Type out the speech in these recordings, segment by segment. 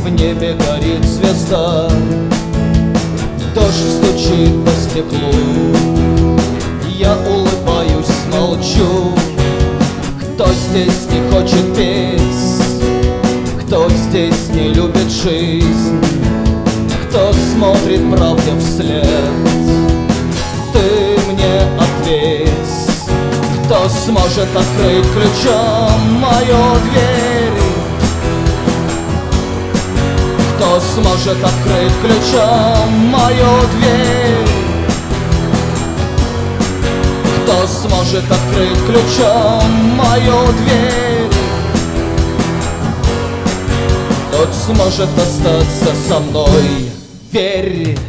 в небе горит звезда, дождь стучит по стеклу. Я улыбаюсь, молчу. Кто здесь не хочет петь? Кто здесь не любит жизнь? Кто смотрит правде вслед? Ты мне ответь. Кто сможет открыть ключом мою дверь? Кто сможет открыть ключом мою дверь? Кто сможет открыть ключом мою дверь? Тот сможет остаться со мной, верь.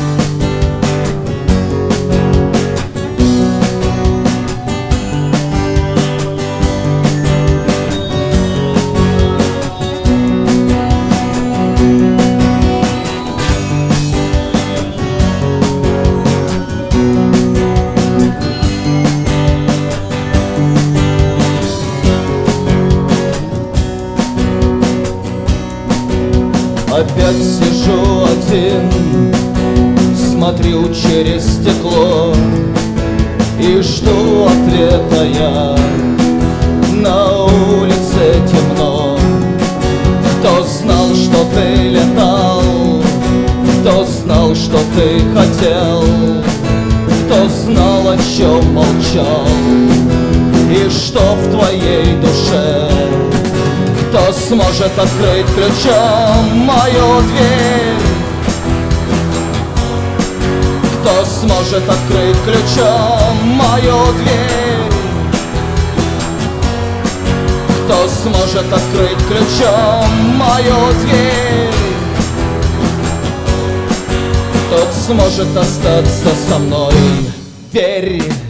Опять сижу один, смотрю через стекло и жду ответа я. На улице темно. Кто знал, что ты летал? Кто знал, что ты хотел? Кто знал, о чем молчал? И что в твоей душе? Кто сможет открыть ключом мою дверь? Кто сможет открыть ключом мою дверь? Кто сможет открыть ключом мою дверь? Тот сможет остаться со мной, верь.